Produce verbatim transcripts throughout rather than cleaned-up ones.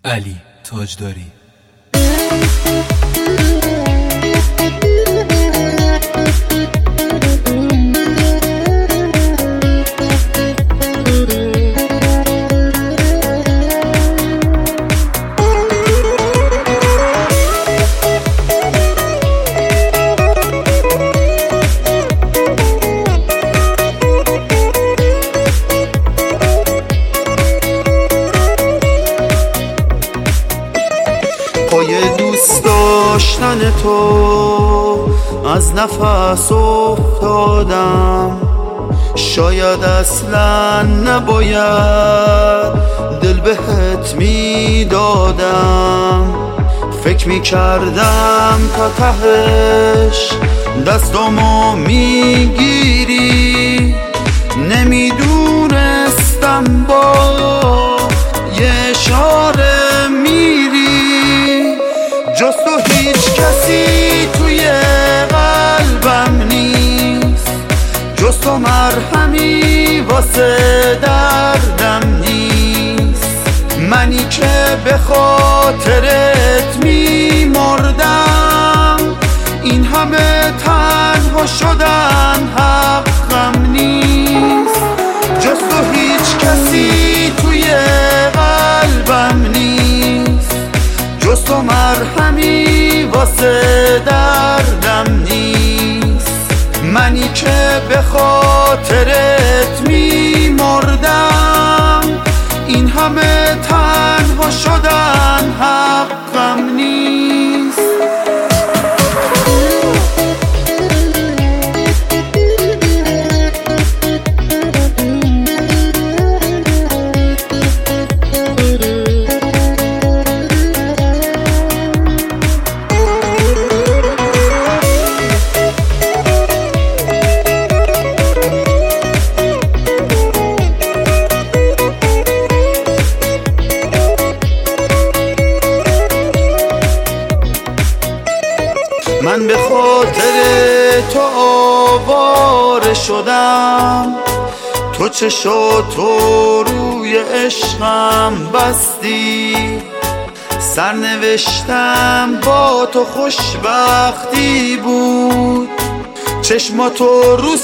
علی تاجداری. پای دوست داشتن تو از نفس افتادم، شاید اصلا نباید دل بهت میدادم. فکر میکردم تا تهش دستامو میگیری، نمیدونستم با یه اشاره میری. جز تو هیچ کسی توی قلبم نیست، جز تو مرهمی واسه دردم نیست. منی که به خاطرت میمردم، این همه تنها شدن حقم نیست. جز تو هیچ کسی توی قلبم نیست، جز تو مرهمی واسه دردم نیست. منی که به خاطرت میمردم، این همه تنها شدن حقم نیست. من به خاطر تو آواره شدم، تو چشاتو روی عشقم بستی. سرنوشتم با تو خوشبختی بود، چشماتو رو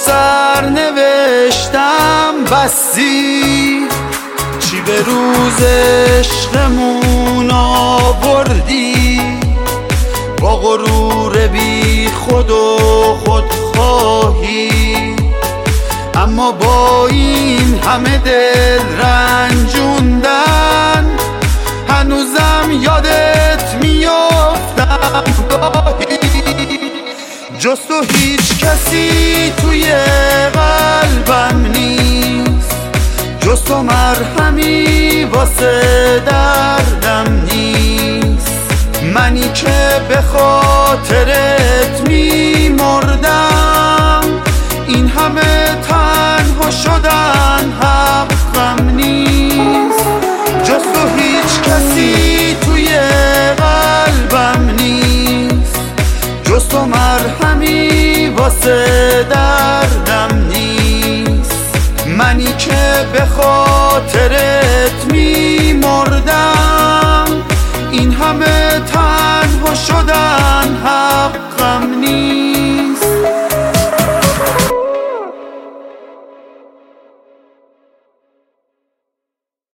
سرنوشتم بستی. چی به روز عشقمون آوردی، با غرور بی خود و خودخواهی. اما با این همه دل رنجوندن، هنوزم یادت میافتم گاهی. جز تو هیچ کسی توی قلبم نیست، جز تو مرهمی واسه دردم نیست. منی که به خاطرت میمردم، این همه تنها شدن حقم نیست. جز تو هیچ کسی توی قلبم نیست، جز تو مرهمی واسه دردم نیست. منی که به خاطرت میمردم، این همه تنها شدن